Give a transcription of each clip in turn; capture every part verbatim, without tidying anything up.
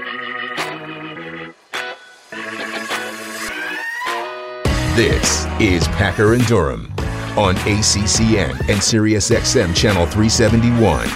This is Packer and Durham on A C C N and Sirius X M Channel three seventy-one.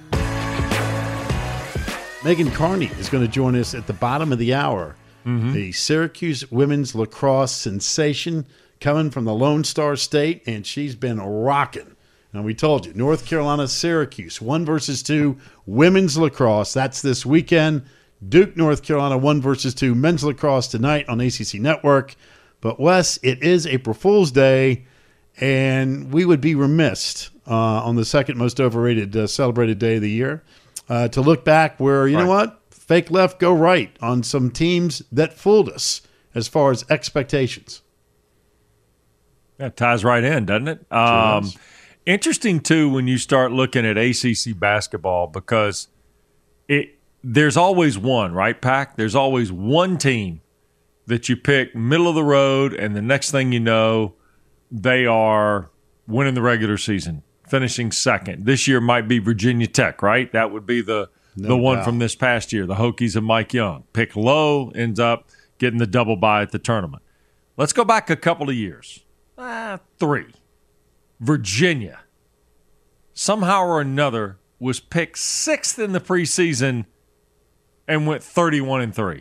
Megan Carney is going to join us at the bottom of the hour. Mm-hmm. The Syracuse women's lacrosse sensation coming from the Lone Star State, and she's been rocking. And we told you, North Carolina, Syracuse, one versus two, women's lacrosse. That's this weekend. Duke, North Carolina, one versus two, men's lacrosse tonight on A C C Network. But, Wes, it is April Fool's Day, and we would be remiss uh, on the second most overrated uh, celebrated day of the year uh, to look back where, you right. know what, fake left, go right on some teams that fooled us as far as expectations. That ties right in, doesn't it? Um, sure interesting, too, when you start looking at A C C basketball because it there's always one, right, Pac? There's always one team that you pick middle of the road, and the next thing you know, they are winning the regular season, finishing second. This year might be Virginia Tech, right? That would be the no the one doubt. From this past year, the Hokies and Mike Young. Pick low, ends up getting the double bye at the tournament. Let's go back a couple of years. Uh, three. Virginia, somehow or another, was picked sixth in the preseason and went thirty-one and three.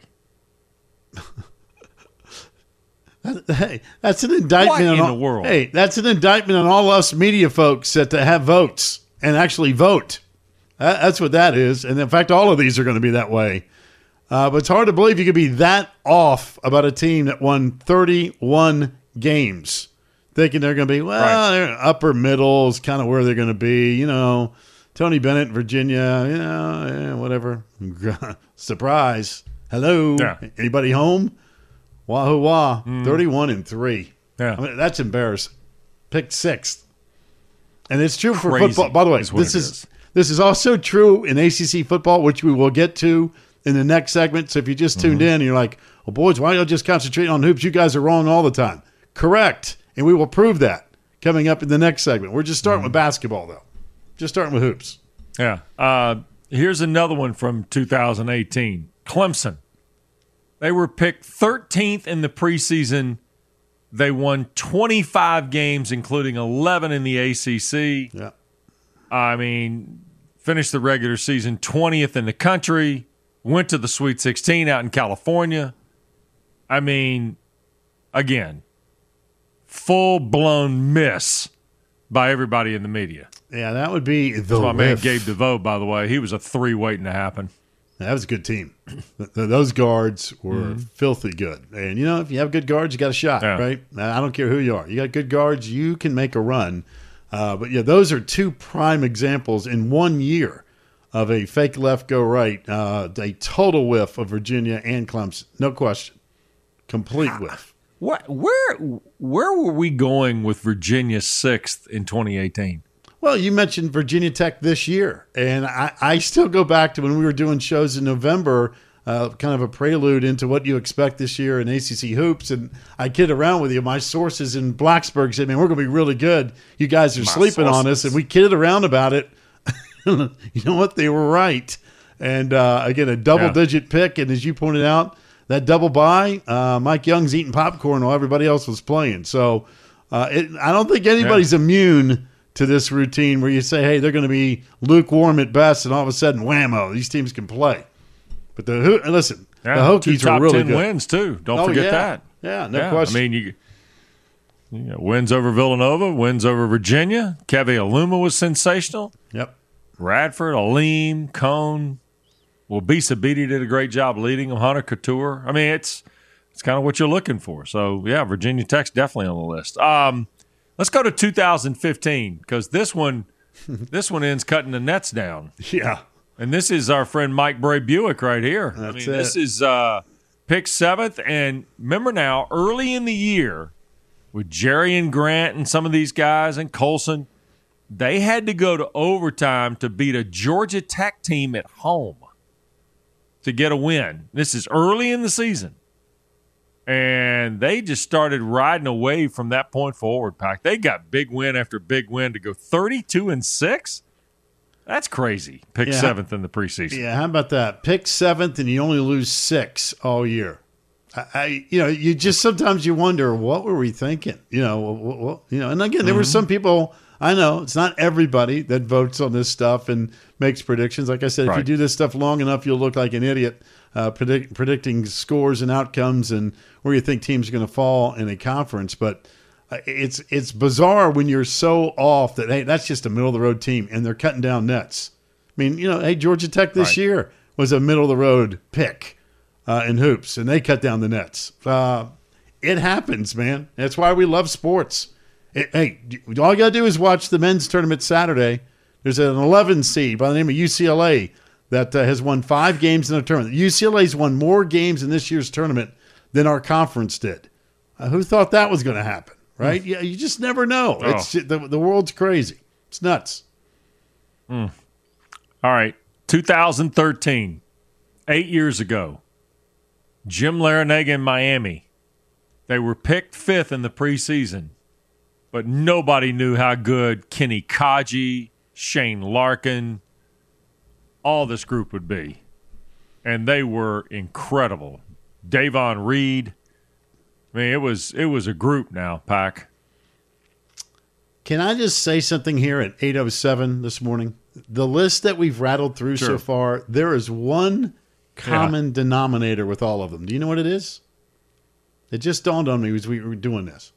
Hey, that's an indictment what on in all, the world. Hey, that's an indictment on all us media folks that to have votes and actually vote. That, that's what that is. And in fact, all of these are going to be that way. Uh, but it's hard to believe you could be that off about a team that won thirty-one games, thinking they're going to be, well, right. they're upper middle is kind of where they're going to be. You know, Tony Bennett, Virginia, you know, yeah, whatever. Surprise. Hello. Yeah. Anybody home? Wahoo wah, mm. thirty-one and three. Yeah, I mean, that's embarrassing. Picked sixth, and it's true for Crazy football. By the way, is this is, is this is also true in A C C football, which we will get to in the next segment. So if you just tuned mm-hmm. in, and you're like, "Well, boys, why don't you just concentrate on hoops? You guys are wrong all the time." Correct, and we will prove that coming up in the next segment. We're just starting mm-hmm. with basketball, though. Just starting with hoops. Yeah. Uh, here's another one from two thousand eighteen. Clemson. They were picked thirteenth in the preseason. They won twenty-five games, including eleven in the A C C. Yeah. I mean, finished the regular season twentieth in the country, went to the Sweet sixteen out in California. I mean, again, full-blown miss by everybody in the media. Yeah, that would be the That's my lift. man Gabe DeVoe, by the way. He was a three waiting to happen. That was a good team. Those guards were mm-hmm. filthy good. And, you know, if you have good guards, you got a shot, yeah. right? I don't care who you are. You got good guards, you can make a run. Uh, but, yeah, those are two prime examples in one year of a fake left, go right, uh, a total whiff of Virginia and Clemson. No question. Complete whiff. What, where, where were we going with Virginia sixth in twenty eighteen? Well, you mentioned Virginia Tech this year, and I, I still go back to when we were doing shows in November, uh, kind of a prelude into what you expect this year in A C C hoops, and I kid around with you. My sources in Blacksburg said, man, we're going to be really good. You guys are My sleeping sources. on us, and we kidded around about it. You know what? They were right. And, uh, again, a double-digit yeah. pick, and as you pointed out, that double bye, uh, Mike Young's eating popcorn while everybody else was playing. So uh, it, I don't think anybody's yeah. immune to this routine where you say, hey, they're going to be lukewarm at best, and all of a sudden, whammo, these teams can play. But the listen, yeah, the Hokies two top are really ten good. wins too. Don't oh, forget yeah. that. Yeah, no yeah. question. I mean, you, you know, wins over Villanova, wins over Virginia. Keve Aluma was sensational. Yep. Radford, Aleem, Cone, Wabisa Beatty did a great job leading them. Hunter Couture. I mean, it's it's kind of what you're looking for. So yeah, Virginia Tech's definitely on the list. Um. Let's go to two thousand fifteen because this one, this one ends cutting the nets down. Yeah, and this is our friend Mike Bray Buick right here. That's I mean, it. This is uh, pick seventh, and remember now, early in the year, with Jerry and Grant and some of these guys and Colson, they had to go to overtime to beat a Georgia Tech team at home to get a win. This is early in the season. And they just started riding away from that point forward, Pac. They got big win after big win to go thirty-two and six. That's crazy. Pick Yeah. seventh in the preseason. Yeah, how about that? Pick seventh, and you only lose six all year. I, I you know, you just sometimes you wonder what were we thinking? You know, what, what, you know. And again, there were some people. I know it's not everybody that votes on this stuff and makes predictions. Like I said, if you Right. do this stuff long enough, you'll look like an idiot uh, predict, predicting scores and outcomes and where you think teams are going to fall in a conference. But uh, it's it's bizarre when you're so off that hey, that's just a middle of the road team and they're cutting down nets. I mean, you know, hey, Georgia Tech this Right. year was a middle of the road pick uh, in hoops, and they cut down the nets. Uh, it happens, man. That's why we love sports. It, hey, all you got to do is watch the men's tournament Saturday. There's an eleven seed by the name of U C L A that uh, has won five games in the tournament. U C L A's won more games in this year's tournament than our conference did. Uh, who thought that was going to happen, right? Yeah, you just never know. Oh. It's the, the world's crazy. It's nuts. All right. two thousand thirteen, eight years ago, Jim Larinaga in Miami. They were picked fifth in the preseason, but nobody knew how good Kenny Kaji, Shane Larkin, all this group would be. And they were incredible. Davon Reed. I mean, it was it was a group now, Pack. Can I just say something here at eight oh seven this morning? The list that we've rattled through so Sure. far, there is one common denominator with all of them. Do you know what it is? It just dawned on me as we were doing this.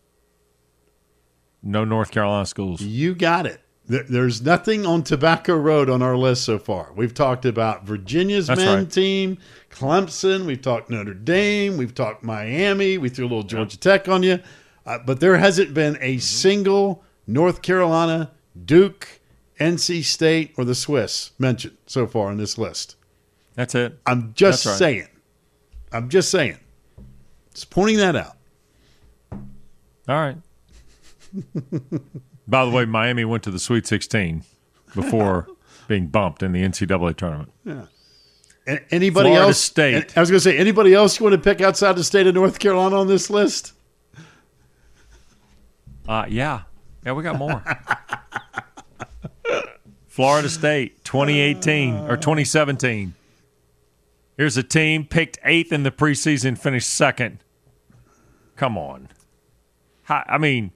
No North Carolina schools. You got it. There- There's nothing on Tobacco Road on our list so far. We've talked about Virginia's That's men right. team, Clemson. We've talked Notre Dame. We've talked Miami. We threw a little Georgia Tech on you. Uh, but there hasn't been Mm-hmm. a single North Carolina, Duke, N C State, or the Swiss mentioned so far in this list. That's it. I'm just That's right. saying. I'm just saying. Just pointing that out. All right. By the way, Miami went to the Sweet sixteen before being bumped in the N C double A tournament. A- Anybody Florida else? State. I was going to say, anybody else you want to pick outside the state of North Carolina on this list? Uh, yeah. Yeah, we got more. Florida State, twenty eighteen or twenty seventeen. Here's a team picked eighth in the preseason, finished second. Come on. Hi- I mean,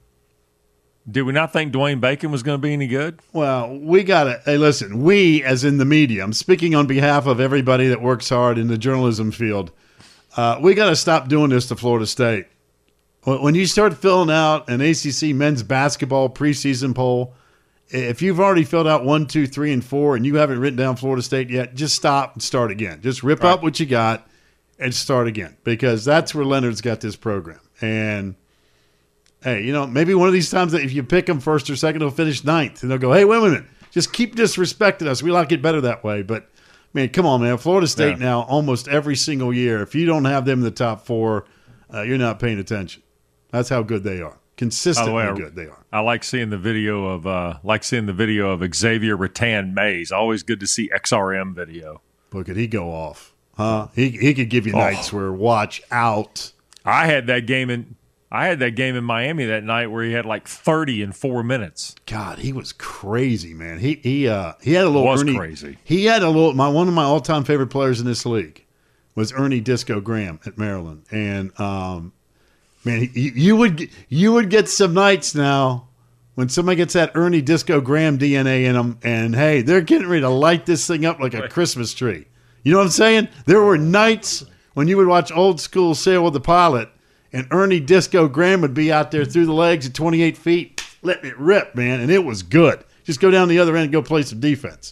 did we not think Dwayne Bacon was going to be any good? Well, we got to, hey, listen, we, as in the media, I'm speaking on behalf of everybody that works hard in the journalism field, uh, we got to stop doing this to Florida State. When when you start filling out an A C C men's basketball preseason poll, if you've already filled out one, two, three, and four, and you haven't written down Florida State yet, just stop and start again. Just rip Right. up what you got and start again, because that's where Leonard's got this program. And hey, you know, maybe one of these times that if you pick them first or second, they'll finish ninth, and they'll go, "Hey, wait a minute, just keep disrespecting us. We like it better that way." But man, come on, man, Florida State Yeah. now almost every single year. If you don't have them in the top four, uh, you're not paying attention. That's how good they are. Consistently By the way, I- good they are. I like seeing the video of uh, like seeing the video of Xavier Rattan Mays. Always good to see X R M video. Boy, could he go off? Huh? He he could give you Oh. nights where watch out. I had that game in I had that game in Miami that night where he had like thirty in four minutes. God, he was crazy, man. He he uh he had a little Was Ernie, crazy. He had a little my one of my all time favorite players in this league was Ernie Disco Graham at Maryland, and um, man, he, you would get- you would get some nights now when somebody gets that Ernie Disco Graham D N A in them, and hey, they're getting ready to light this thing up like a Christmas tree. You know what I'm saying? There were nights when you would watch Old School Sail with the Pilot, and Ernie Disco Graham would be out there through the legs at twenty-eight feet, letting it rip, man, and it was good. Just go down the other end and go play some defense.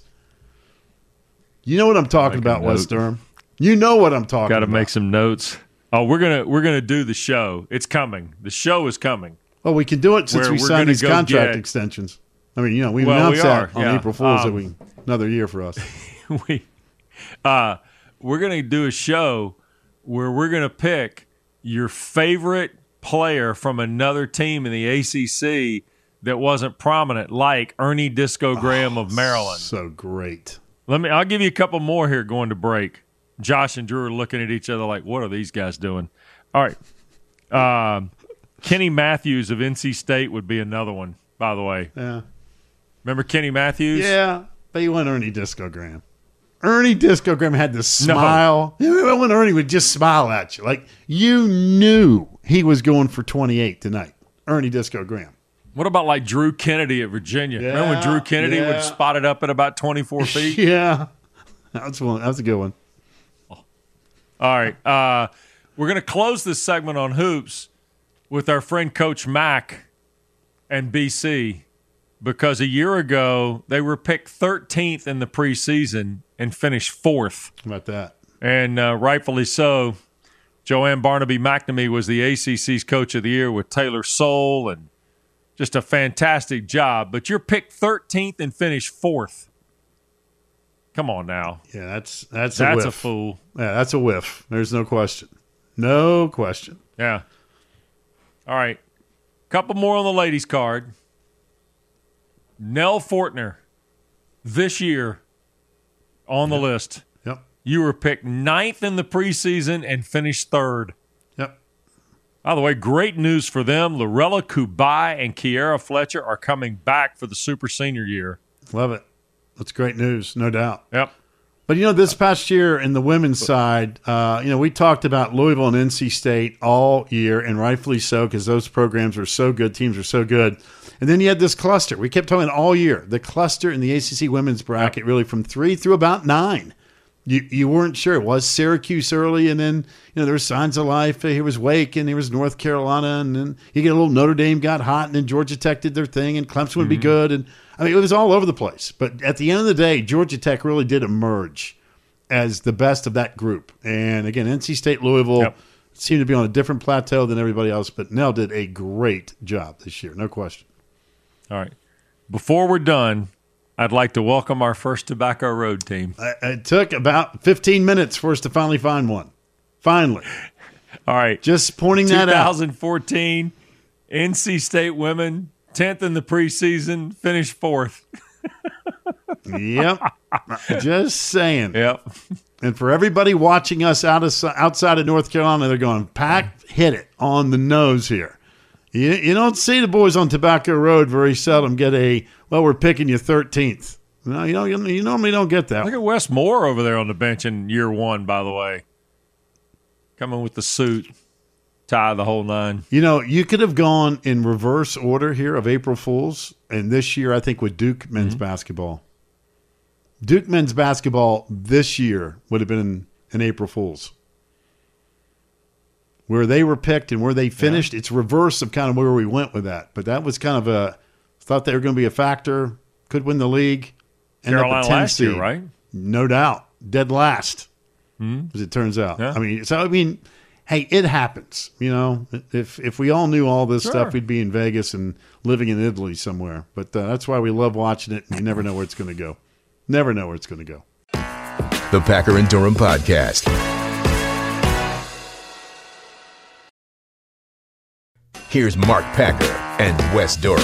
You know what I'm talking Make a about, West note. Durham. You know what I'm talking Got to about. make some notes. Oh, we're gonna we're gonna do the show. It's coming. The show is coming. Well, we can do it since Where we we're signed gonna these go contract get- extensions. I mean, you know, we Well, announced we that are, on yeah. April Fool's that Um, we another year for us. we uh we're gonna do a show where we're gonna pick your favorite player from another team in the A C C that wasn't prominent, like Ernie Disco Graham of Maryland. So great. Let me. I'll give you a couple more here going to break. Josh and Drew are looking at each other like, "What are these guys doing?" All right. Um, Kenny Matthews of N C State would be another one. By the way, Yeah. remember Kenny Matthews? Yeah. But you want Ernie Disco Graham. Ernie Disco Graham had this smile. No. When Ernie would just smile at you. Like, you knew he was going for twenty-eight tonight. Ernie Disco Graham. What about like Drew Kennedy at Virginia? Yeah, Remember when Drew Kennedy yeah. would spot it up at about twenty-four feet? Yeah. That's one. That's a good one. All right. Uh, we're going to close this segment on hoops with our friend Coach Mack and B C, because a year ago they were picked thirteenth in the preseason and finished fourth. How about that? And uh, rightfully so. Joanne Barnaby McNamee was the A C C's Coach of the Year with Taylor Soule, and just a fantastic job. But you're picked thirteenth and finished fourth. Come on now. Yeah, that's that's a That's whiff. a fool. Yeah, that's a whiff. There's no question. No question. Yeah. All right. Couple more on the ladies' card. Nell Fortner, this year on the yep. list. Yep. You were picked ninth in the preseason and finished third. Yep. By the way, great news for them. Lorella Kubai and Kiera Fletcher are coming back for the super senior year. Love it. That's great news, no doubt. Yep. But, you know, this past year in the women's side, uh, you know, we talked about Louisville and N C State all year, and rightfully so, because those programs are so good, teams are so good. And then you had this cluster. We kept talking all year. The cluster in the A C C women's bracket, yep. really from three through about nine. You you weren't sure. It was Syracuse early, and then, you know, there were signs of life. Here was Wake, and here was North Carolina, and then you get a little Notre Dame got hot, and then Georgia Tech did their thing, and Clemson would mm-hmm. be good. And I mean, it was all over the place. But at the end of the day, Georgia Tech really did emerge as the best of that group. And again, N C State, Louisville yep. seemed to be on a different plateau than everybody else, but Nell did a great job this year, no question. All right. Before we're done, I'd like to welcome our first Tobacco Road team. It took about fifteen minutes for us to finally find one. Finally. All right. Just pointing that out. twenty fourteen, N C State women, tenth in the preseason, finished fourth. Yep. Just saying. Yep. And for everybody watching us out of, outside of North Carolina, they're going, Pack hit it on the nose here. You, you don't see the boys on Tobacco Road very seldom get a, well, we're picking you thirteenth. No, you don't. You normally don't get that. Look at Wes Moore over there on the bench in year one, by the way. Coming with the suit, tie the whole nine. You know, you could have gone in reverse order here of April Fools, and this year I think with Duke men's mm-hmm. basketball. Duke men's basketball this year would have been an April Fools. Where they were picked and where they finished, yeah. it's reverse of kind of where we went with that. But that was kind of a, thought they were going to be a factor, could win the league. Carolina last year, right? No doubt. Dead last, mm-hmm. as it turns out. Yeah. I mean, so, I mean, hey, it happens. You know, if if we all knew all this sure. stuff, we'd be in Vegas and living in Italy somewhere. But uh, that's why we love watching it, and you never know where it's going to go. Never know where it's going to go. The Packer and Durham Podcast. Here's Mark Packer and Wes Durham.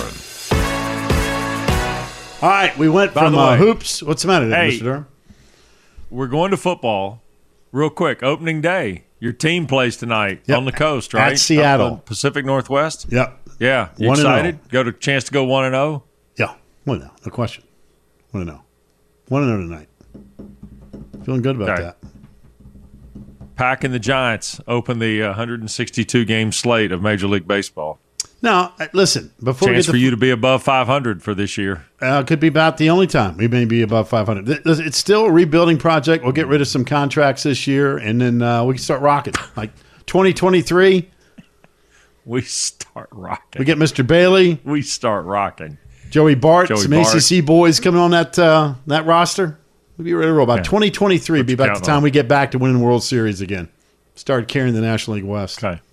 All right, we went By from the uh, way, hoops. What's the matter, hey, Mister Durham? We're going to football real quick. Opening day. Your team plays tonight yep. on the coast, right? At Seattle. Pacific Northwest? Yep. Yeah. You one excited? Got a chance to go one and oh? Yeah. one and oh. No question. one and oh. one and oh tonight. Feeling good about okay. that. Pack and the Giants open the uh, one hundred sixty-two game slate of Major League Baseball. Now, listen, before Chance we get to, for you to be above five hundred for this year. Uh, could be about the only time we may be above five hundred. It's still a rebuilding project. We'll get rid of some contracts this year, and then uh, we can start rocking. Like twenty twenty-three. We start rocking. We get Mister Bailey. We start rocking. Joey Bart, Joey some Bart. A C C boys coming on that uh, that roster. We'll be ready to roll. About yeah. twenty twenty-three will be about the time on. we get back to winning World Series again. Start carrying the National League West. Okay.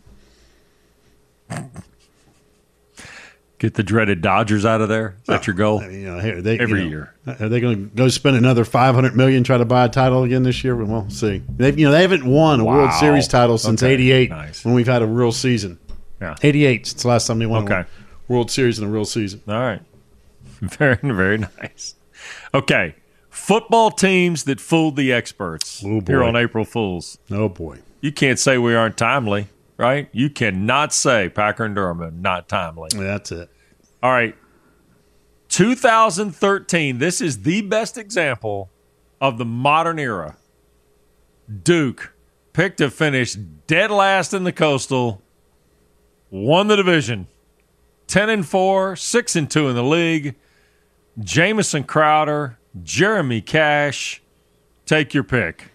Get the dreaded Dodgers out of there. Is that your goal? You know, here, they, Every you know, year. Are they going to go spend another five hundred million dollars try to buy a title again this year? Well, we'll see. They've, you know, they haven't won a wow. World Series title since okay. eighty-eight nice. when we've had a real season. Yeah. eighty-eight since the last time they won okay. a World Series in a real season. All right. Very, very nice. Okay. Football teams that fooled the experts oh, here on April Fools. Oh, boy. You can't say we aren't timely, right? You cannot say Packer and Durham are not timely. That's it. All right. two thousand thirteen, this is the best example of the modern era. Duke picked to finish dead last in the Coastal, won the division, ten and four, six and two in the league. Jamison Crowder, Jeremy Cash, take your pick.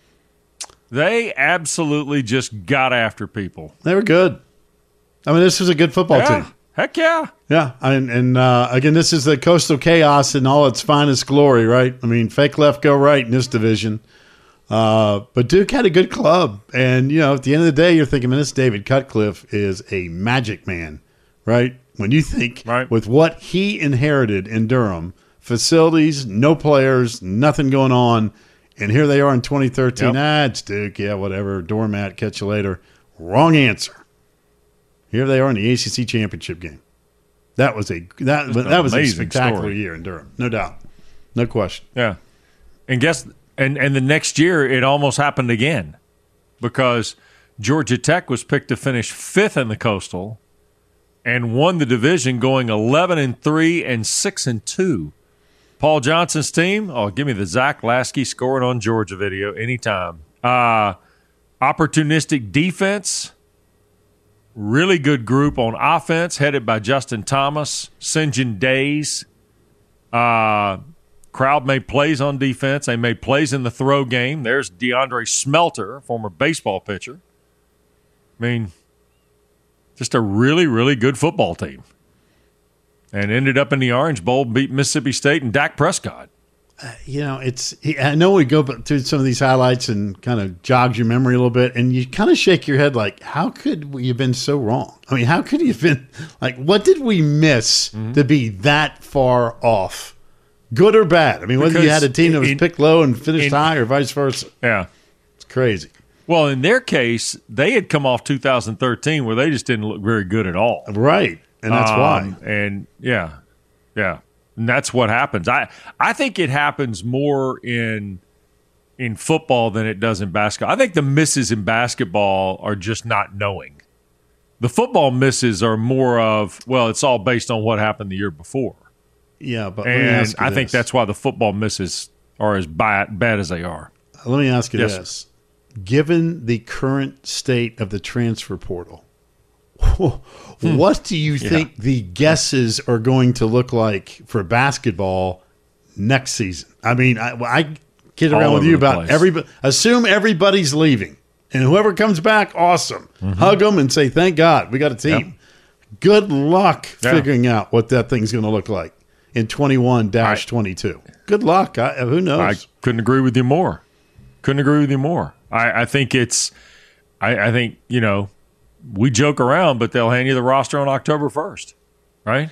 They absolutely just got after people. They were good. I mean, this was a good football yeah, team. Heck yeah. Yeah, and, and uh, again, this is the Coastal Chaos in all its finest glory, right? I mean, fake left, go right in this division. Uh, but Duke had a good club. And, you know, at the end of the day, you're thinking, man, this David Cutcliffe is a magic man, right? When you think right. with what he inherited in Durham, facilities, no players, nothing going on, and here they are in twenty thirteen. Yep. Ah, it's Duke. Yeah, whatever. Doormat, catch you later. Wrong answer. Here they are in the A C C championship game. That was a that that was a spectacular story. year in Durham, no doubt, no question. Yeah, and guess and and the next year it almost happened again because Georgia Tech was picked to finish fifth in the Coastal and won the division, going eleven and three and six and two. Paul Johnson's team. Oh, give me the Zach Lasky scoring on Georgia video anytime. Uh, opportunistic defense. Really good group on offense, headed by Justin Thomas, St. John Days. Uh, crowd made plays on defense. They made plays in the throw game. There's DeAndre Smelter, former baseball pitcher. I mean, just a really, really good football team. And ended up in the Orange Bowl, beat Mississippi State and Dak Prescott. Uh, you know, it's. I know we go through some of these highlights and kind of jogs your memory a little bit, and you kind of shake your head like, how could we have been so wrong? I mean, how could you have been like, what did we miss mm-hmm. to be that far off, good or bad? I mean, whether because you had a team that was in, picked low and finished in, high or vice versa, yeah, it's crazy. Well, in their case, they had come off two thousand thirteen where they just didn't look very good at all, right? And that's um, why. And yeah, yeah. And that's what happens. I, I think it happens more in in football than it does in basketball. I think the misses in basketball are just not knowing. The football misses are more of, well, it's all based on what happened the year before. Yeah, but and let me ask you I this. think that's why the football misses are as bad, bad as they are. Let me ask you yes, this. Sir. Given the current state of the transfer portal, what do you think yeah. the guesses are going to look like for basketball next season? I mean, I, I kid around All with you about place. everybody. Assume everybody's leaving, and whoever comes back, awesome. Mm-hmm. Hug them and say, "Thank God, we got a team." Yep. Good luck yeah. figuring out what that thing's going to look like in twenty-one dash twenty-two. Good luck. I, who knows? I couldn't agree with you more. Couldn't agree with you more. I, I think it's. I, I think you know. We joke around, but they'll hand you the roster on October first, right?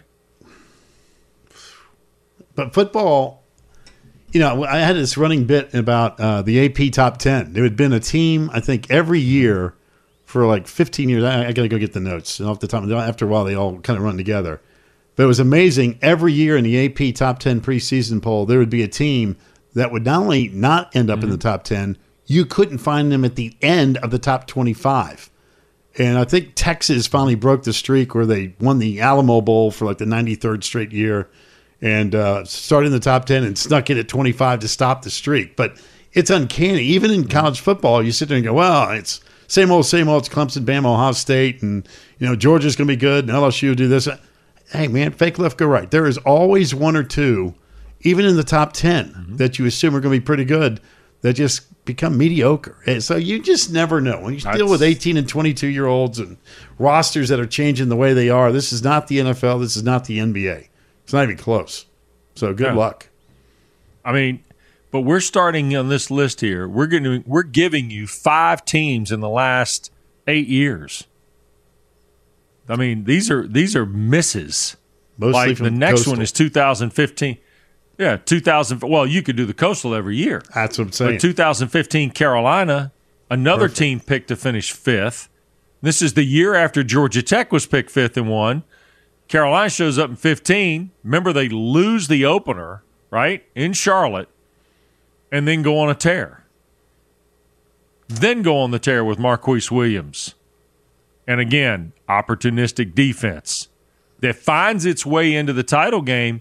But football, you know, I had this running bit about uh, the A P Top ten. There had been a team, I think, every year for like fifteen years. I, I got to go get the notes. And off the top, after a while, they all kind of run together. But it was amazing. Every year in the A P Top ten preseason poll, there would be a team that would not only not end up mm-hmm. in the top ten, you couldn't find them at the end of the top twenty-five. And I think Texas finally broke the streak where they won the Alamo Bowl for like the ninety-third straight year and uh, started in the top ten and snuck in at twenty-five to stop the streak. But it's uncanny. Even in college football, you sit there and go, well, it's same old, same old. It's Clemson, Bama, Ohio State, and you know Georgia's going to be good, and L S U will do this. Hey, man, fake left, go right. There is always one or two, even in the top ten, mm-hmm. that you assume are going to be pretty good, that just become mediocre. And so you just never know. When you deal That's, with eighteen and twenty-two-year-olds and rosters that are changing the way they are, this is not the N F L. This is not the N B A. It's not even close. So good yeah. luck. I mean, but we're starting on this list here. We're getting, we're giving you five teams in the last eight years. I mean, these are these are misses. Mostly like from the next Coastal. one is two thousand fifteen. Yeah, two thousand. Well, you could do the Coastal every year. That's what I'm saying. But two thousand fifteen Carolina, another Perfect. team picked to finish fifth. This is the year after Georgia Tech was picked fifth and won. Carolina shows up in fifteen. Remember, they lose the opener, right, in Charlotte, and then go on a tear. Then go on the tear with Marquise Williams. And again, opportunistic defense that finds its way into the title game.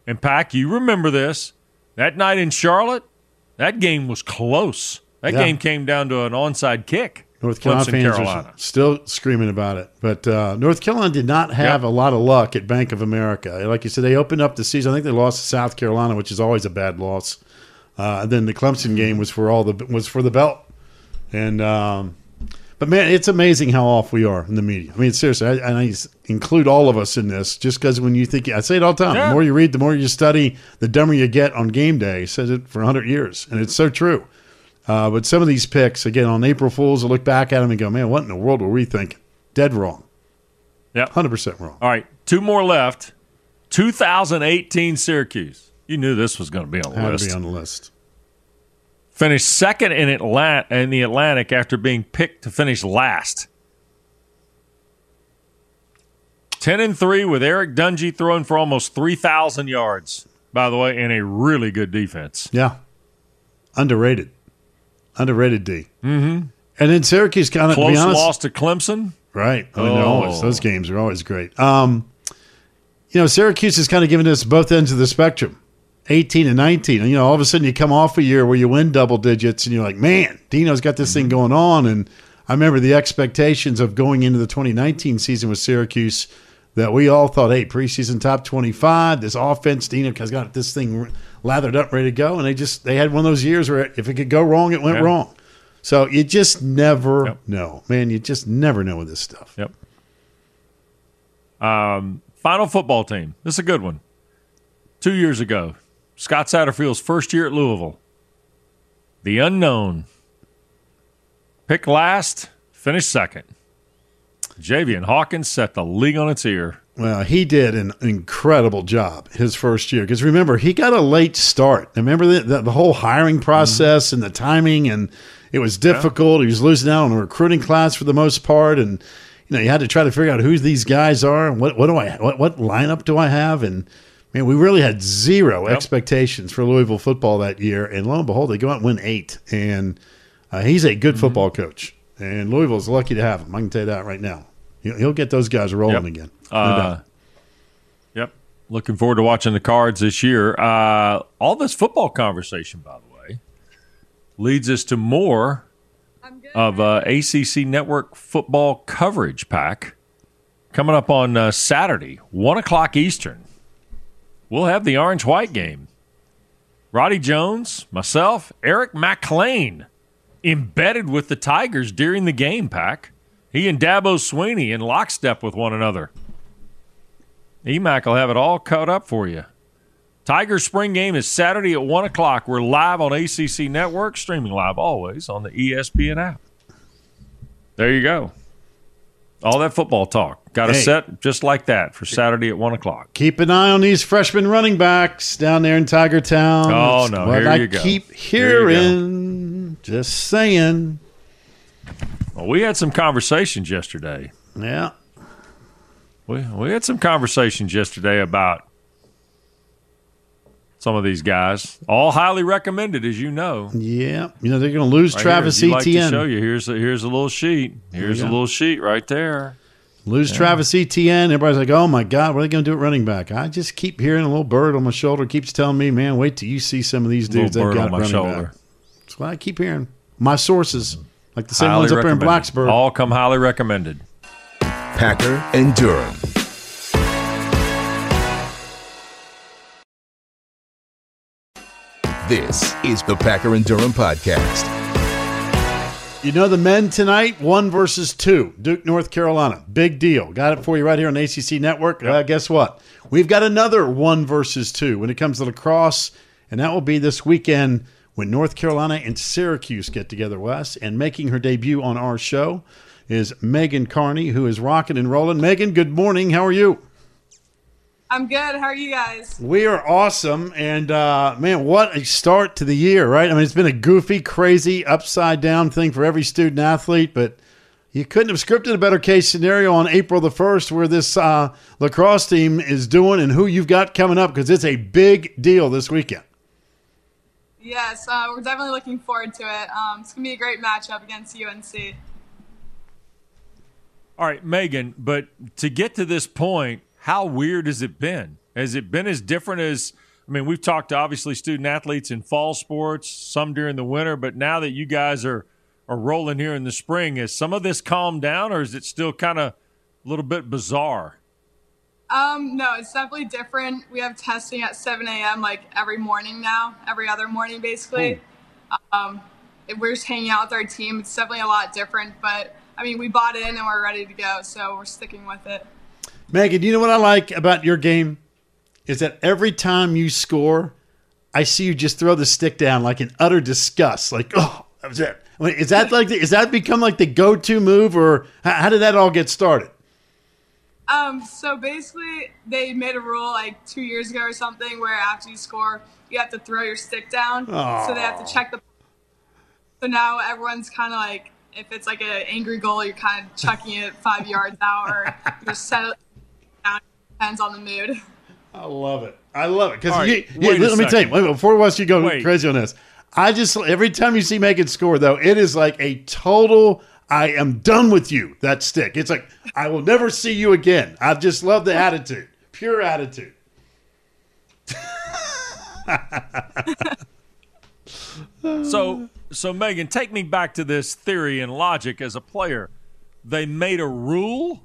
And, Pack, you remember this. That night in Charlotte, that game was close. That yeah. game came down to an onside kick. North Carolina Clemson, fans Carolina. are still screaming about it. But uh, North Carolina did not have yep. a lot of luck at Bank of America. Like you said, they opened up the season. I think they lost to South Carolina, which is always a bad loss. Uh, and then the Clemson game was for all the was for the belt. And um, but man, it's amazing how off we are in the media. I mean, seriously, I, and I include all of us in this, just because when you think, I say it all the time. Yeah. The more you read, the more you study, the dumber you get on game day. He says it for a hundred years, and it's so true. Uh, but some of these picks, again, on April Fools, I look back at them and go, man, what in the world were we thinking? Dead wrong. Yeah, one hundred percent wrong. All right, two more left. two thousand eighteen Syracuse. You knew this was going to be on the Had list. to be on the list. Finished second in, Atlant- in the Atlantic after being picked to finish last. ten and three with Eric Dungy throwing for almost three thousand yards, by the way, and a really good defense. Yeah. Underrated. Underrated D. Mm-hmm. And then Syracuse kind of, to be Close honest, loss to Clemson. right. I mean, Oh. always, those games are always great. Um, you know, Syracuse has kind of given us both ends of the spectrum, eighteen and nineteen. And, you know, all of a sudden you come off a year where you win double digits and you're like, man, Dino's got this thing going on. And I remember the expectations of going into the twenty nineteen season with Syracuse that we all thought, hey, preseason top twenty-five, this offense, Dino has got this thing lathered up, ready to go. And they just, they had one of those years where if it could go wrong, it went Yeah. wrong. So you just never Yep. know, man. You just never know with this stuff. Yep. Um, final football team. This is a good one. Two years ago, Scott Satterfield's first year at Louisville. The unknown. Picked last, finished second. Javian Hawkins set the league on its ear. Well, he did an incredible job his first year. Because remember, he got a late start. Remember the, the, the whole hiring process mm-hmm. and the timing, and it was difficult. Yeah. He was losing out on a recruiting class for the most part, and you know you had to try to figure out who these guys are and what what do I what what lineup do I have, and man, we really had zero yep. expectations for Louisville football that year. And lo and behold, they go out and win eight, and uh, he's a good mm-hmm. football coach, and Louisville's lucky to have him. I can tell you that right now. He'll get those guys rolling yep. again. No uh, yep. Looking forward to watching the Cards this year. Uh, all this football conversation, by the way, leads us to more of uh, A C C Network football coverage, Pack. Coming up on uh, Saturday, one o'clock Eastern, we'll have the orange-white game. Roddy Jones, myself, Eric McLean, embedded with the Tigers during the game, Pack. He and Dabo Sweeney in lockstep with one another. E M A C will have it all caught up for you. Tiger spring game is Saturday at one o'clock. We're live on A C C Network, streaming live always on the E S P N app. There you go. All that football talk. Got a hey. set just like that for Saturday at one o'clock. Keep an eye on these freshman running backs down there in Tiger Town. Oh, That's no. what Here I you go. keep Here you hearing. Just saying. Well, we had some conversations yesterday. Yeah. We we had some conversations yesterday about some of these guys. All highly recommended, as you know. Yeah. You know, they're going to lose right Travis here, Etienne. Like to show you. Here's a, here's a little sheet. Here's a go. little sheet right there. Lose yeah. Travis Etienne. Everybody's like, oh, my God, what are they going to do at running back? I just keep hearing a little bird on my shoulder keeps telling me, man, wait till you see some of these dudes they've got on my running shoulder. back. That's what I keep hearing. My sources, like the same Highly ones up there in recommended. Blacksburg. All come highly recommended. Packer and Durham. This is the Packer and Durham podcast. You know the men tonight, one versus two, Duke, North Carolina. Big deal. Got it for you right here on A C C Network. Yep. Uh, guess what? We've got another one versus two when it comes to lacrosse, and that will be this weekend when North Carolina and Syracuse get together, Wes. And making her debut on our show is Megan Carney, who is rocking and rolling. Megan, good morning. How are you? I'm good. How are you guys? We are awesome. And, uh, man, what a start to the year, right? I mean, it's been a goofy, crazy, upside-down thing for every student athlete, but you couldn't have scripted a better case scenario on April the first where this uh, lacrosse team is doing and who you've got coming up, because it's a big deal this weekend. Yes, uh, we're definitely looking forward to it. Um, it's going to be a great matchup against U N C. All right, Megan, but to get to this point, how weird has it been? Has it been as different as – I mean, we've talked to obviously student athletes in fall sports, some during the winter, but now that you guys are, are rolling here in the spring, has some of this calmed down or is it still kind of a little bit bizarre? Um, no, it's definitely different. We have testing at seven a.m. like every morning now, every other morning basically. Um, we're just hanging out with our team. It's definitely a lot different, but I mean, we bought in and we're ready to go, so we're sticking with it. Megan, you know what I like about your game is that every time you score, I see you just throw the stick down like in utter disgust. Like, oh, that was it. I mean, is that like the, is that become like the go-to move, or how, how did that all get started? Um, so basically, they made a rule like two years ago or something where after you score, you have to throw your stick down. Oh. So they have to check the. So now everyone's kind of like, if it's like an angry goal, you're kind of chucking it five yards out, or you're set down. Depends on the mood. I love it. I love it because right, you, you, let me tell you. Wait, before once you go Wait. crazy on this, I just every time you see Megan score though, it is like a total. I am done with you. That stick. It's like I will never see you again. I just love the attitude, pure attitude. So, so Megan, take me back to this theory and logic as a player. They made a rule?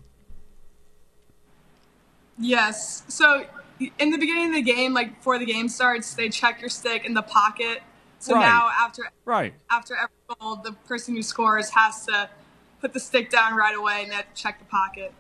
Yes. So in the beginning of the game, like before the game starts, they check your stick in the pocket. So Right. now after Right. after every goal, the person who scores has to put the stick down right away and they have to check the pocket.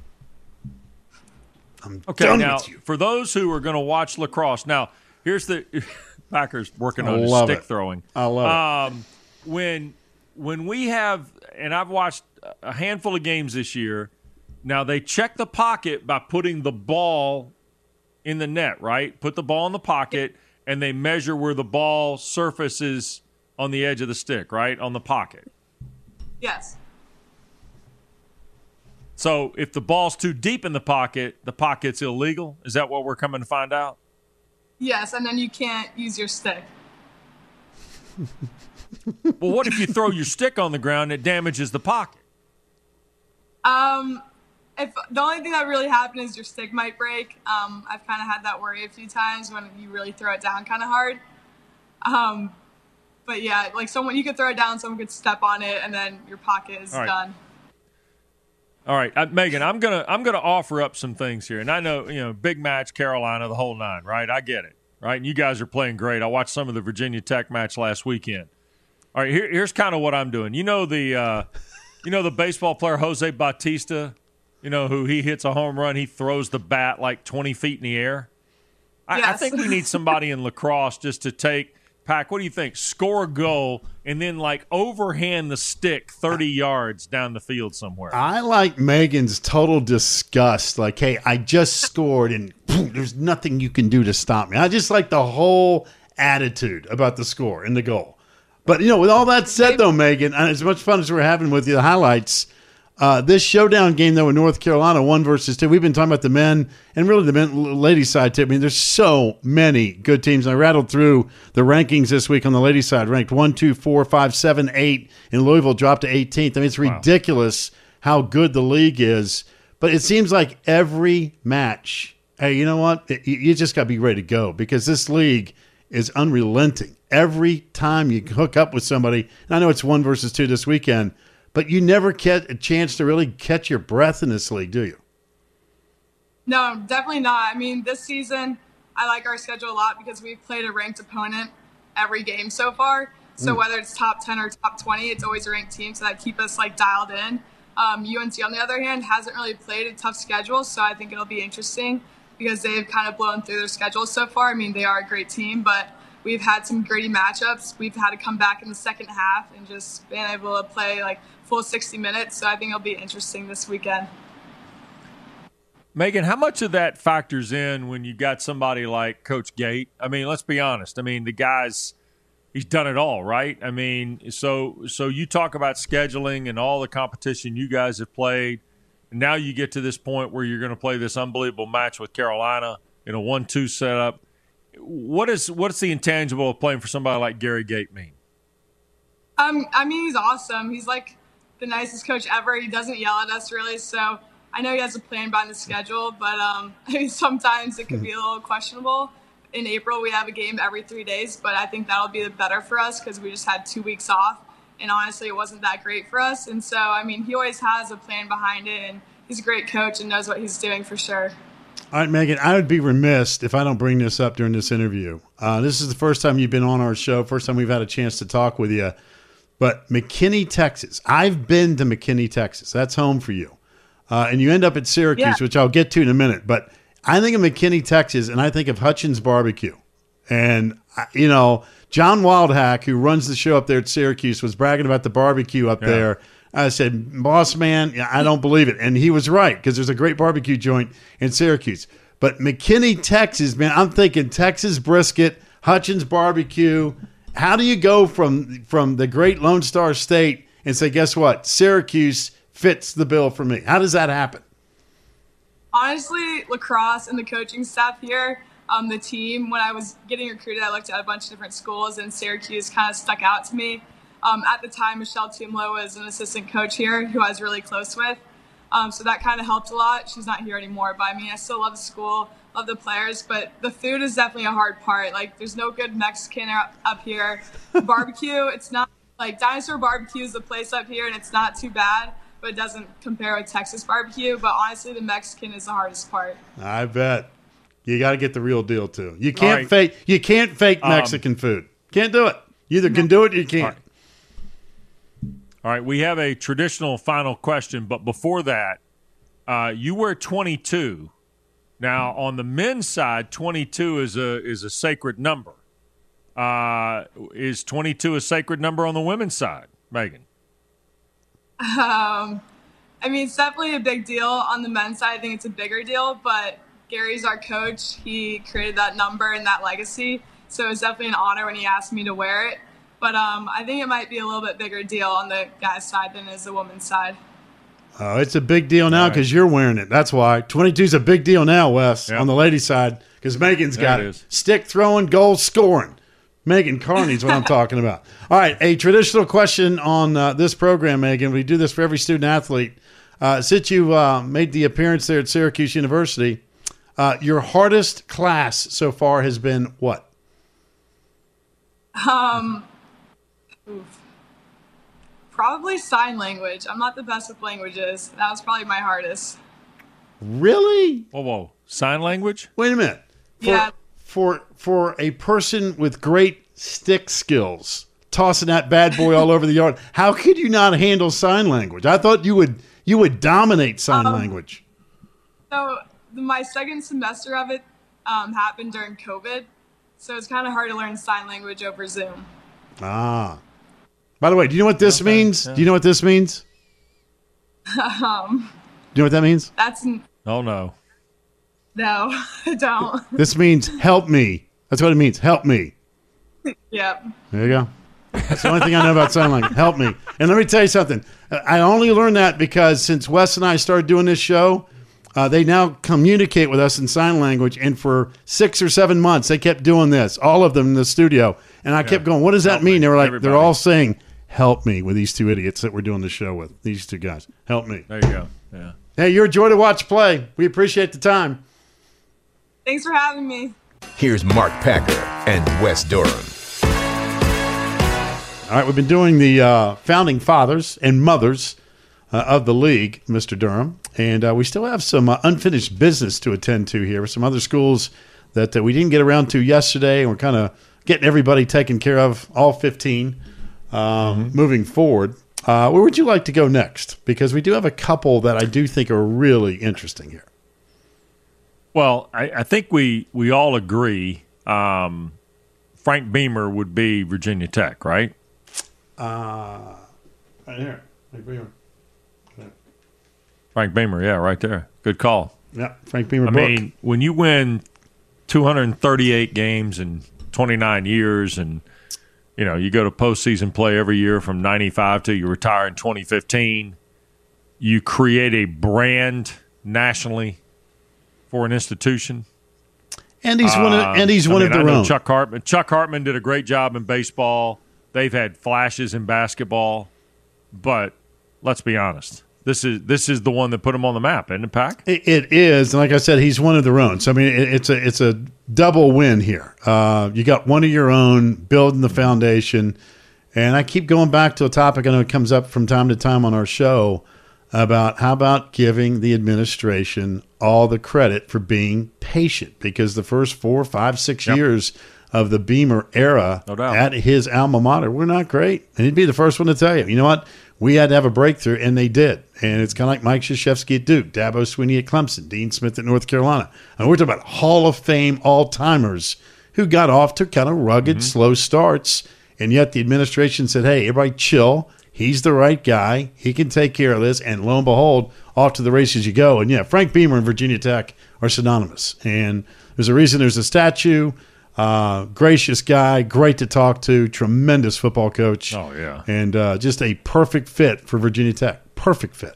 I'm Okay, done now, with you. for those who are going to watch lacrosse, now, here's the Packers working I on his love stick it. throwing. I love um, When, when we have, and I've watched a handful of games this year, now they check the pocket by putting the ball in the net, right? Put the ball in the pocket, and they measure where the ball surfaces on the edge of the stick, right? On the pocket. Yes. So if the ball's too deep in the pocket, the pocket's illegal? Is that what we're coming to find out? Yes, and then you can't use your stick. Well, what if you throw your stick on the ground and it damages the pocket? Um, if the only thing that really happened is your stick might break. Um, I've kind of had that worry a few times when you really throw it down kind of hard. Um, but yeah, like someone you could throw it down, someone could step on it, and then your pocket is All right. done. All right, uh, Megan, I'm gonna I'm gonna offer up some things here, and I know you know big match, Carolina, the whole nine, right? I get it, right? And you guys are playing great. I watched some of the Virginia Tech match last weekend. All right, here, here's kind of what I'm doing. You know the uh, you know the baseball player Jose Bautista, you know who he hits a home run, he throws the bat like twenty feet in the air. I, I Yes. think we need somebody in lacrosse just to take. Pack, what do you think? Score a goal and then like overhand the stick thirty yards down the field somewhere. I like Megan's total disgust. Like, hey, I just scored and boom, there's nothing you can do to stop me. I just like the whole attitude about the score and the goal. But, you know, with all that said, though, Megan, and as much fun as we're having with you, the highlights, uh, this showdown game, though, in North Carolina, one versus two, we've been talking about the men and really the men, ladies side, too. I mean, there's so many good teams. And I rattled through the rankings this week on the ladies side, ranked one, two, four, five, seven, eight, in Louisville, dropped to eighteenth. I mean, it's ridiculous how good the league is. But it seems like every match, hey, you know what? You you just got to be ready to go because this league is unrelenting. Every time you hook up with somebody, and I know it's one versus two this weekend, but you never get a chance to really catch your breath in this league, do you? No, definitely not. I mean, this season, I like our schedule a lot because we've played a ranked opponent every game so far. So Mm. whether it's top ten or top twenty, it's always a ranked team, so that keep us like dialed in. Um, U N C, on the other hand, hasn't really played a tough schedule, so I think it'll be interesting because they've kind of blown through their schedule so far. I mean, they are a great team, but we've had some gritty matchups. We've had to come back in the second half and just been able to play like full sixty minutes. So I think it'll be interesting this weekend. Megan, how much of that factors in when you got somebody like Coach Gate? I mean, let's be honest. I mean, the guy's he's done it all, right? I mean, so so you talk about scheduling and all the competition you guys have played. And now you get to this point where you're going to play this unbelievable match with Carolina in a one two setup. What is what's the intangible of playing for somebody like Gary Gate mean? Um, I mean, he's awesome. He's like the nicest coach ever. He doesn't yell at us really, so I know he has a plan behind the schedule, but um, I mean, sometimes it can be a little questionable. In April, we have a game every three days, but I think that'll be better for us because we just had two weeks off. And honestly, it wasn't that great for us. And so, I mean, he always has a plan behind it, and he's a great coach and knows what he's doing for sure. All right, Megan, I would be remiss if I don't bring this up during this interview. Uh, this is the first time you've been on our show, first time we've had a chance to talk with you. But McKinney, Texas. I've been to McKinney, Texas. That's home for you. Uh, and you end up at Syracuse, Yeah. which I'll get to in a minute. But I think of McKinney, Texas, and I think of Hutchins Barbecue. And, you know, John Wildhack, who runs the show up there at Syracuse, was bragging about the barbecue up Yeah. there. I said, boss man, I don't believe it. And he was right, because there's a great barbecue joint in Syracuse. But McKinney, Texas, man, I'm thinking Texas brisket, Hutchins Barbecue. How do you go from from the great Lone Star State and say, guess what? Syracuse fits the bill for me. How does that happen? Honestly, lacrosse and the coaching staff here, um, the team, when I was getting recruited, I looked at a bunch of different schools, and Syracuse kind of stuck out to me. Um, at the time, Michelle Tumlo was an assistant coach here who I was really close with. Um, so that kind of helped a lot. She's not here anymore, but I mean, I still love the school, love the players, but the food is definitely a hard part. Like, there's no good Mexican up, up here. Barbecue, it's not like Dinosaur Barbecue is the place up here, and it's not too bad, but it doesn't compare with Texas barbecue. But honestly, the Mexican is the hardest part. I bet. You got to get the real deal too. You can't All right. fake. You can't fake Um, Mexican food. Can't do it. You either can do it or you can't. All right. All right, we have a traditional final question, but before that, uh, you wear twenty-two. Now, on the men's side, twenty-two is a is a sacred number. Uh, is twenty-two a sacred number on the women's side, Megan? Um, I mean, it's definitely a big deal on the men's side. I think it's a bigger deal, but Gary's our coach. He created that number and that legacy, so it was definitely an honor when he asked me to wear it. But um, I think it might be a little bit bigger deal on the guys' side than it is the women's side. Oh, it's a big deal now All right. because you're wearing it. That's why twenty-two is a big deal now, Wes, Yep. on the ladies' side because Megan's There got it it. is. Stick throwing, goal scoring. Megan Carney's what I'm talking about. All right, a traditional question on uh, this program, Megan. We do this for every student athlete. Uh, since you uh, made the appearance there at Syracuse University, uh, your hardest class so far has been what? Um, oof. Probably sign language. I'm not the best with languages. That was probably my hardest. Really? Whoa, whoa. Sign language? Wait a minute. For, Yeah. For for a person with great stick skills, tossing that bad boy all over the yard, how could you not handle sign language? I thought you would you would dominate sign Um, language. So the, my second semester of it um, happened during COVID, so it's kind of hard to learn sign language over Zoom. Ah. By the way, do you know what this Okay, means? yeah. Do you know what this means? Um, Do you know what that means? that's n- Oh, no. no, I don't. This means help me. That's what it means. Help me. Yep. There you go. That's the only thing I know about sign language. Help me. And let me tell you something. I only learned that because since Wes and I started doing this show, uh, they now communicate with us in sign language. And for six or seven months, they kept doing this, all of them in the studio. And I kept going, what does that Help mean? me, They were like, everybody. they're all saying, help me with these two idiots that we're doing the show with. These two guys. Help me. There you go. Yeah. Hey, you're a joy to watch play. We appreciate the time. Thanks for having me. Here's Mark Packer and Wes Durham. All right, we've been doing the uh, founding fathers and mothers uh, of the league, Mister Durham, and uh, we still have some uh, unfinished business to attend to here. Some other schools that uh, we didn't get around to yesterday, and we're kind of getting everybody taken care of, all fifteen, um, moving forward. Uh, where would you like to go next? Because we do have a couple that I do think are really interesting here. Well, I, I think we, we all agree um, Frank Beamer would be Virginia Tech, right? Uh, right here. Frank Beamer. Frank Beamer, yeah, right there. Good call. Yeah, Frank Beamer. I book. mean, when you win two hundred thirty-eight games in twenty-nine years and, you know, you go to postseason play every year from ninety-five till you retire in twenty fifteen, you create a brand nationally for an institution. and he's one of Um, and he's I one mean, of I their know own. Chuck Hartman. Chuck Hartman did a great job in baseball. They've had flashes in basketball, but let's be honest. This is this is the one that put him on the map, isn't it, Pack? It, it is, and like I said, he's one of their own. So I mean, it, it's a it's a double win here. Uh, you got one of your own building the foundation, and I keep going back to a topic I know it comes up from time to time on our show about how about giving the administration all the credit for being patient, because the first four, five, six yep. years of the Beamer era no doubt. at his alma mater were not great, and he'd be the first one to tell you, you know what? We had to have a breakthrough, and they did. And it's kind of like Mike Krzyzewski at Duke, Dabo Swinney at Clemson, Dean Smith at North Carolina. And we're talking about Hall of Fame all-timers who got off to kind of rugged, mm-hmm. slow starts, and yet the administration said, hey, everybody chill. He's the right guy. He can take care of this. And lo and behold, off to the races you go. And, yeah, Frank Beamer and Virginia Tech are synonymous. And there's a reason there's a statue. Uh, gracious guy, great to talk to, tremendous football coach. Oh, yeah. And uh, just a perfect fit for Virginia Tech. Perfect fit.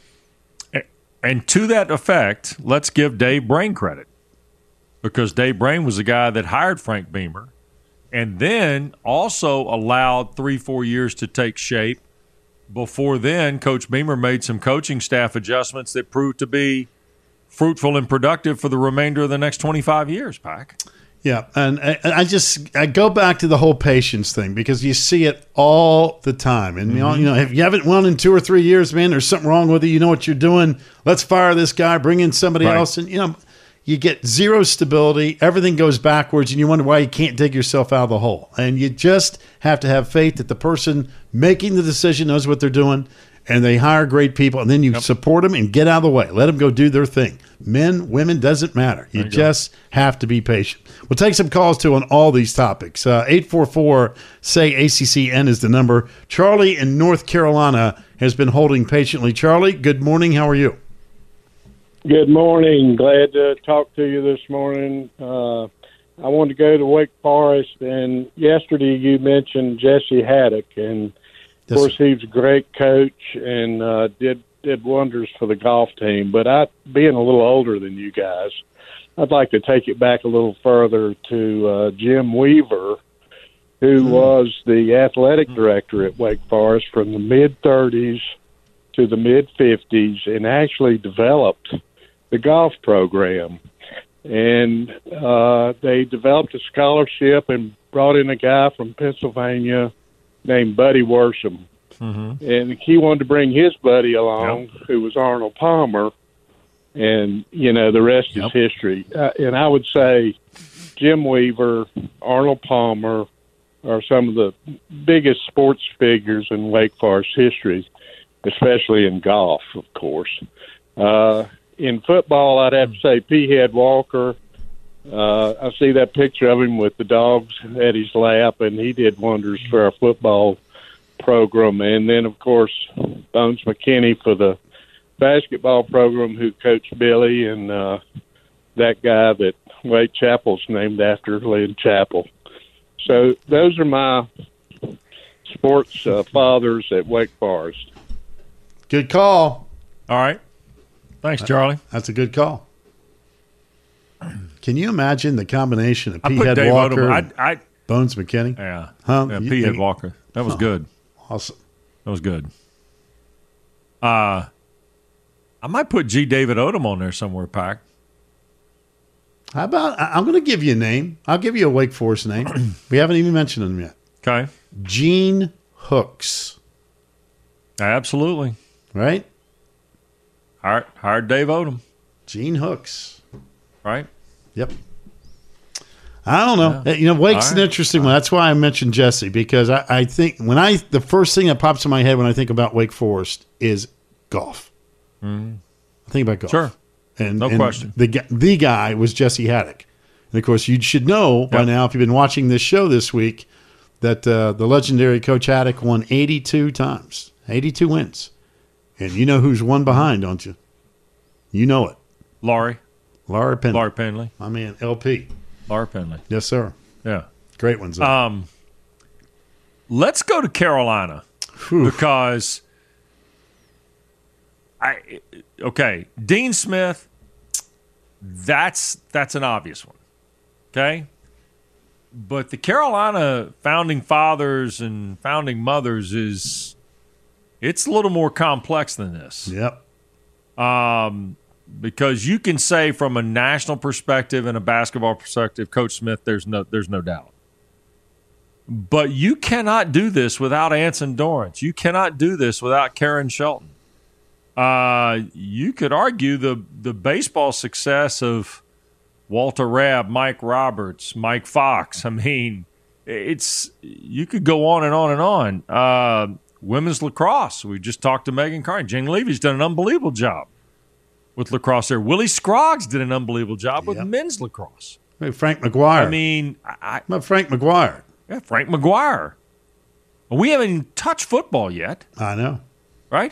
And to that effect, let's give Dave Brain credit, because Dave Brain was the guy that hired Frank Beamer and then also allowed three, four years to take shape. Before then, Coach Beamer made some coaching staff adjustments that proved to be fruitful and productive for the remainder of the next twenty-five years, Pack. Yeah, and I, I just I go back to the whole patience thing, because you see it all the time. And, you know, you know, if you haven't won in two or three years, man, there's something wrong with you. You know what you're doing. Let's fire this guy, bring in somebody right. else. And, you know, you get zero stability. Everything goes backwards, and you wonder why you can't dig yourself out of the hole. And you just have to have faith that the person making the decision knows what they're doing, and they hire great people, and then you yep. support them and get out of the way. Let them go do their thing. Men, women, doesn't matter. You, you just go. have to be patient. We'll take some calls, too, on all these topics. Uh, eight four four, S A Y, A C C N is the number. Charlie in North Carolina has been holding patiently. Charlie, good morning. How are you? Good morning. Glad to talk to you this morning. Uh, I wanted to go to Wake Forest, and yesterday you mentioned Jesse Haddock, and of course, he's a great coach and uh, did did wonders for the golf team. But I, being a little older than you guys, I'd like to take it back a little further to uh, Jim Weaver, who mm. was the athletic director at Wake Forest from the mid-thirties to the mid-fifties, and actually developed the golf program. And uh, they developed a scholarship and brought in a guy from Pennsylvania named Buddy Worsham. Mm-hmm. And he wanted to bring his buddy along, yep. who was Arnold Palmer. And, you know, the rest yep. is history. Uh, and I would say Jim Weaver, Arnold Palmer are some of the biggest sports figures in Wake Forest history, especially in golf, of course. Uh, in football, I'd have to say P. Head Walker. Uh, I see that picture of him with the dogs at his lap, and he did wonders for our football program. And then, of course, Bones McKinney for the basketball program, who coached Billy, and uh, that guy that Wade Chapel's named after, Lynn Chapel. So those are my sports uh, fathers at Wake Forest. Good call. All right. Thanks, Charlie. That's a good call. Can you imagine the combination of P. Head Walker and I, I, Bones McKinney? Yeah. Huh? Yeah, P. Head Walker. That was oh, good. Awesome. That was good. Uh, I might put G. David Odom on there somewhere, Pack. How about, I'm going to give you a name. I'll give you a Wake Forest name. We haven't even mentioned him yet. Okay. Gene Hooks. Absolutely. Right? Hired, hired Dave Odom. Gene Hooks. Right? Yep. I don't know. Yeah. You know, Wake's right. an interesting one. That's why I mentioned Jesse, because I, I think when I, the first thing that pops in my head when I think about Wake Forest is golf. Mm-hmm. I think about golf. Sure. And, no and question. The, the guy was Jesse Haddock. And, of course, you should know by yep. now, if you've been watching this show this week, that uh, the legendary Coach Haddock won eighty-two times, eighty-two wins. And you know who's one behind, don't you? You know it. Laurie. Laurie Penley. Laurie Penley. I mean, L P. Laurie Penley. Yes, sir. Yeah. Great ones. Um, let's go to Carolina. Whew. Because, I okay, Dean Smith, that's that's an obvious one. Okay? But the Carolina founding fathers and founding mothers is It's a little more complex than this. Yep. Um, because you can say from a national perspective and a basketball perspective, Coach Smith, there's no there's no doubt. But you cannot do this without Anson Dorrance. You cannot do this without Karen Shelton. Uh, you could argue the the baseball success of Walter Rabb, Mike Roberts, Mike Fox. I mean, it's you could go on and on and on. Uh, women's lacrosse. We just talked to Megan Carney. Jane Levy's done an unbelievable job with lacrosse there. Willie Scroggs did an unbelievable job with yep. men's lacrosse. Hey, Frank McGuire. I mean, I, About Frank McGuire. yeah, Frank McGuire. We haven't even touched football yet, I know. right?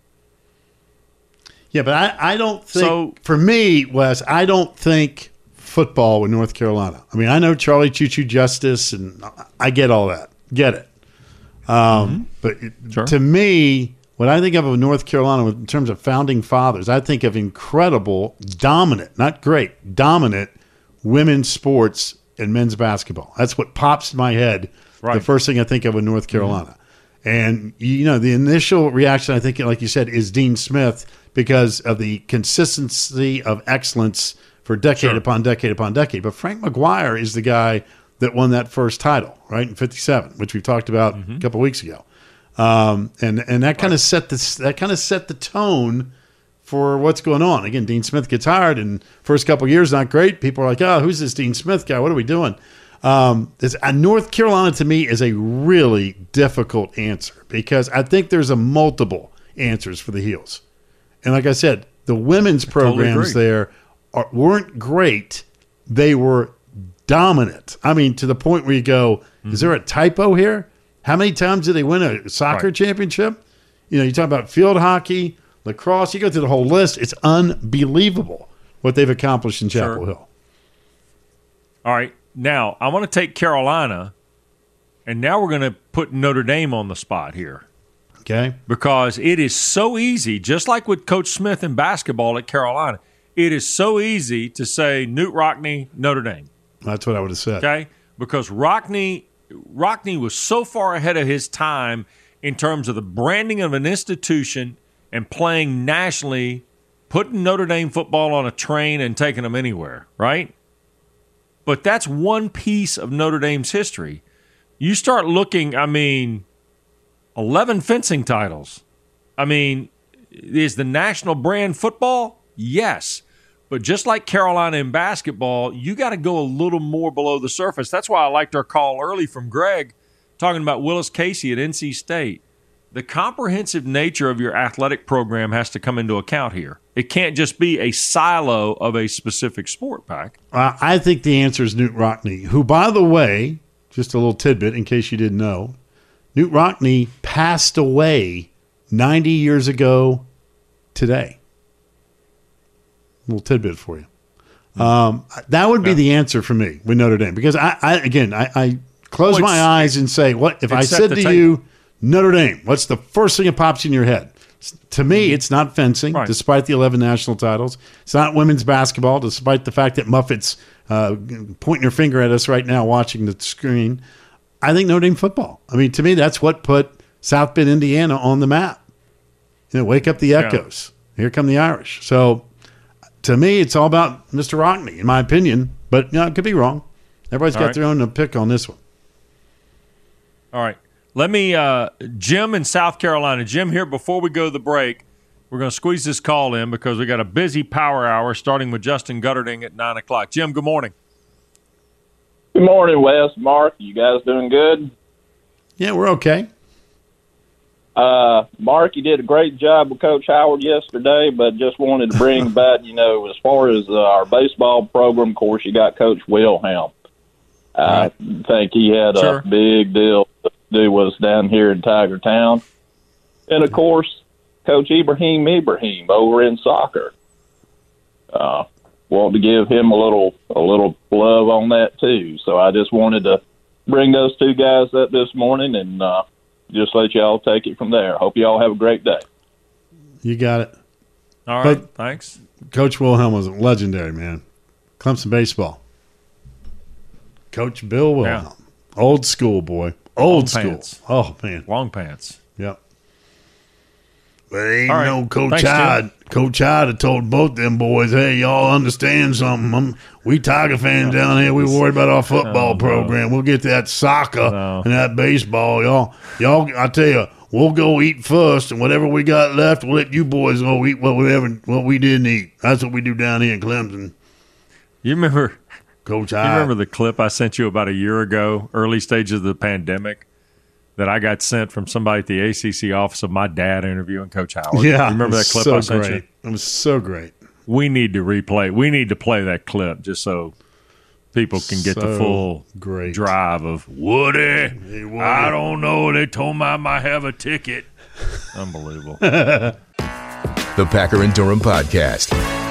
Yeah, but I, I don't think, So- for me, Wes, I don't think football with North Carolina. I mean, I know Charlie Choo Choo Justice, and I get all that. Get it. Um, But it, Sure. to me, when I think of North Carolina in terms of founding fathers, I think of incredible, dominant, not great, dominant women's sports and men's basketball. That's what pops in my head. The Right. first thing I think of in North Carolina. And, you know, the initial reaction, I think, like you said, is Dean Smith because of the consistency of excellence for decade Sure. upon decade upon decade. But Frank McGuire is the guy that won that first title, right, in fifty-seven, which we talked about Mm-hmm. a couple weeks ago. Um, and and that kind of set the that kind of set the tone for what's going on. Again, Dean Smith gets hired, and first couple of years not great. People are like, "Oh, who's this Dean Smith guy? What are we doing?" Um, this, uh, North Carolina to me is a really difficult answer because I think there's a multiple answers for the Heels. And like I said, the women's totally programs agree. there are, weren't great. They were dominant. I mean, to the point where you go, Mm-hmm. is there a typo here? How many times did they win a soccer Right. championship? You know, you talk about field hockey, lacrosse, you go through the whole list. It's unbelievable what they've accomplished in Chapel Sure. Hill. All right. Now, I want to take Carolina, and now we're going to put Notre Dame on the spot here Okay? because it is so easy, just like with Coach Smith in basketball at Carolina, it is so easy to say Newt Rockne, Notre Dame. That's what I would have said. Okay, because Rockne, Rockne was so far ahead of his time in terms of the branding of an institution and playing nationally, putting Notre Dame football on a train and taking them anywhere, right? But that's one piece of Notre Dame's history. You start looking, I mean, eleven fencing titles. I mean, is the national brand football? Yes. But just like Carolina in basketball, you got to go a little more below the surface. That's why I liked our call early from Greg talking about Willis Casey at N C State. The comprehensive nature of your athletic program has to come into account here. It can't just be a silo of a specific sport, Pack. Uh, I think the answer is Newt Rockne, who, by the way, just a little tidbit in case you didn't know, Newt Rockne passed away ninety years ago today. A little tidbit for you. Um, that would be Yeah. the answer for me with Notre Dame because I, I again, I, I close Well, my it's- eyes and say, "What if it I set said the to table. you Notre Dame? What's the first thing that pops in your head?" To me, it's not fencing, Right. despite the eleven national titles. It's not women's basketball, despite the fact that Muffet's uh, pointing her finger at us right now watching the screen. I think Notre Dame football. I mean, to me, that's what put South Bend, Indiana on the map. You know, wake up the echoes. Here come the Irish. So, to me, it's all about Mister Rockne, in my opinion. But you know, I could be wrong. Everybody's All got right. their own pick on this one. All right. Let me, uh, Jim in South Carolina. Jim, here before we go to the break, we're going to squeeze this call in because we got a busy power hour starting with Justin Gutterding at nine o'clock. Jim, good morning. Good morning, Wes, Mark. You guys doing good? Yeah, we're okay. Uh, Mark, you did a great job with Coach Howard yesterday, but just wanted to bring about, you know, as far as uh, our baseball program, of course, you got Coach Wilhelm. I think he had Sure. a big deal to do with us down here in Tiger Town. And, of course, Coach Ibrahim Ibrahim over in soccer. Uh, want to give him a little a little love on that, too. So I just wanted to bring those two guys up this morning and uh, just let y'all take it from there. Hope y'all have a great day. You got it. All right. But- Thanks. Coach Wilhelm was legendary, man. Clemson baseball. Coach Bill Wilhelm. Old school, boy. Old Long school. pants. Oh, man. Long pants. Yep. But ain't All right. no Coach Thanks, Jim. Hyde. Coach Hyde had told both them boys, hey, y'all understand something. I'm, we Tiger fans down here, we worried about our football Oh, no. program. We'll get that soccer No. and that baseball. Y'all, y'all, I tell you, we'll go eat first, and whatever we got left, we'll let you boys go eat what we, ever, what we didn't eat. That's what we do down here in Clemson. You remember Coach you Hyde. remember the clip I sent you about a year ago, early stages of the pandemic, that I got sent from somebody at the A C C office of my dad interviewing Coach Howard? Yeah. You remember that clip so I sent great. you? It was so great. We need to replay. We need to play that clip just so people can get the So full great. drive of Woody. Hey, Woody. I don't know. They told me I might have a ticket. Unbelievable. The Packer and Durham Podcast.